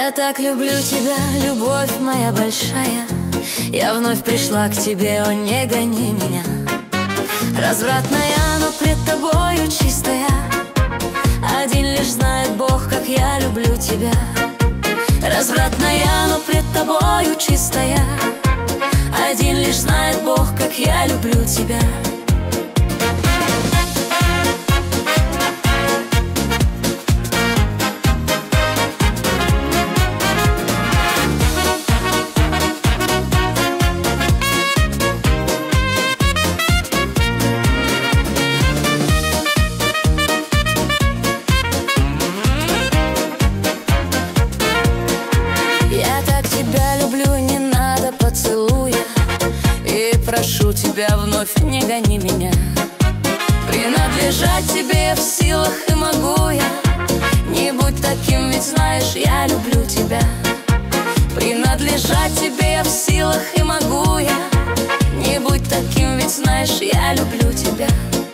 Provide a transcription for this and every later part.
Я так люблю тебя, любовь моя большая. Я вновь пришла к тебе, о, не гони меня. Развратная, но пред тобою чистая. Один лишь знает Бог, как я люблю тебя. Развратная, но пред тобою чистая. Один лишь знает Бог, как я люблю тебя. Прошу тебя, вновь не гони меня. Принадлежать тебе я в силах и могу я. Не будь таким, ведь знаешь, я люблю тебя. Принадлежать тебе я в силах и могу я. Не будь таким, ведь знаешь, я люблю тебя.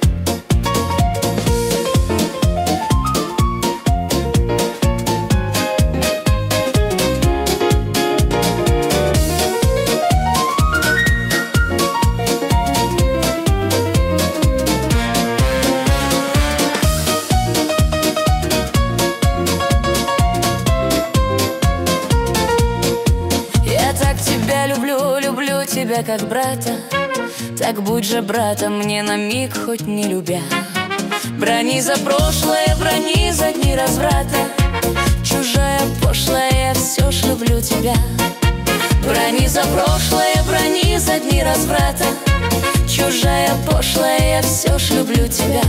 Люблю тебя как брата. Так будь же братом мне на миг, хоть не любя. Брони за прошлое, брони за дни разврата. Чужая, пошлая, я все ж люблю тебя. Брони за прошлое, брони за дни разврата. Чужая, пошлая, я все ж люблю тебя.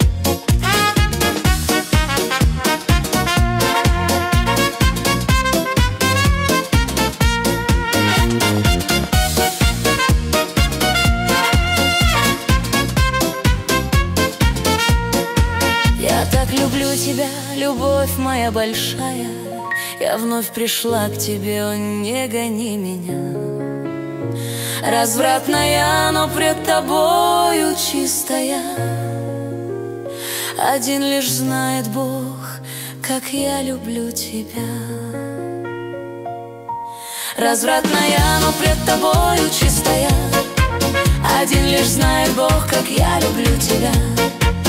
Люблю тебя, любовь моя большая. Я вновь пришла к тебе, о, не гони меня. Развратная, но пред тобою чистая. Один лишь знает Бог, как я люблю тебя. Развратная, но пред тобою чистая. Один лишь знает Бог, как я люблю тебя.